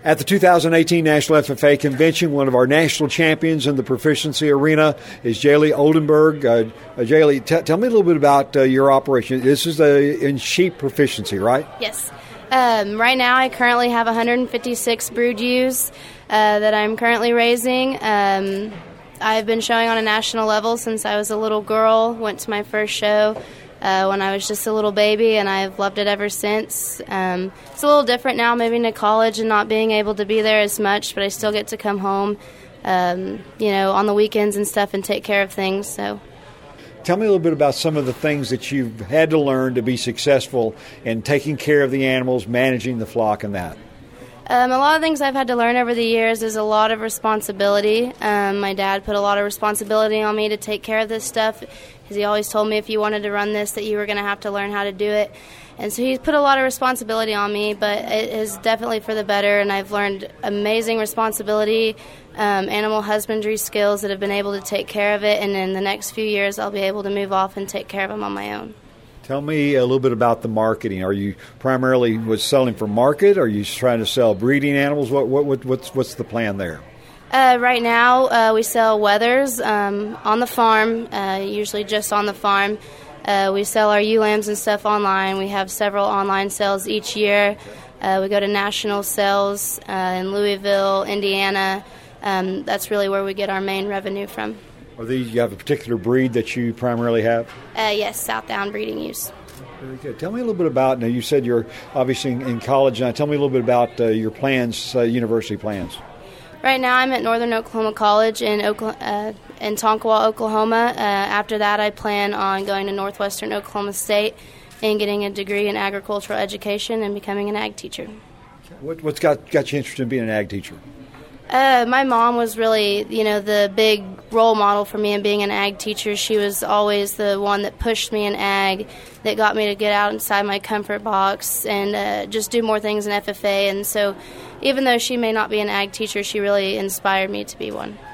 At the 2018 National FFA Convention, one of our national champions in the proficiency arena is Jaylee Oldenburg. Jaylee, tell me a little bit about your operation. This is in sheep proficiency, right? Yes. Right now I currently have 156 brood ewes that I'm currently raising. I've been showing on a national level since I was a little girl. Went to my first show when I was just a little baby, and I've loved it ever since. It's a little different now, moving to college and not being able to be there as much, but I still get to come home, on the weekends and stuff and take care of things. So, tell me a little bit about some of the things that you've had to learn to be successful in taking care of the animals, managing the flock, and that. A lot of things I've had to learn over the years is a lot of responsibility. My dad put a lot of responsibility on me to take care of this stuff, because he always told me if you wanted to run this that you were going to have to learn how to do it. And so he's put a lot of responsibility on me, but it is definitely for the better, and I've learned amazing responsibility, animal husbandry skills that have been able to take care of it, and in the next few years I'll be able to move off and take care of them on my own. Tell me a little bit about the marketing. Are you primarily selling for market? Are you trying to sell breeding animals? What's the plan there? Right now, we sell wethers on the farm, usually just on the farm. We sell our ewe lambs and stuff online. We have several online sales each year. We go to national sales in Louisville, Indiana. That's really where we get our main revenue from. You have a particular breed that you primarily have? Yes, Southdown breeding ewes. Very good. Tell me a little bit about, now you said you're obviously in college now. Tell me a little bit about your plans, university plans. Right now I'm at Northern Oklahoma College in Tonkawa, Oklahoma. After that I plan on going to Northwestern Oklahoma State and getting a degree in agricultural education and becoming an ag teacher. What's got you interested in being an ag teacher? My mom was really, the big role model for me in being an ag teacher. She was always the one that pushed me in ag, that got me to get out inside my comfort box and just do more things in FFA. And so even though she may not be an ag teacher, she really inspired me to be one.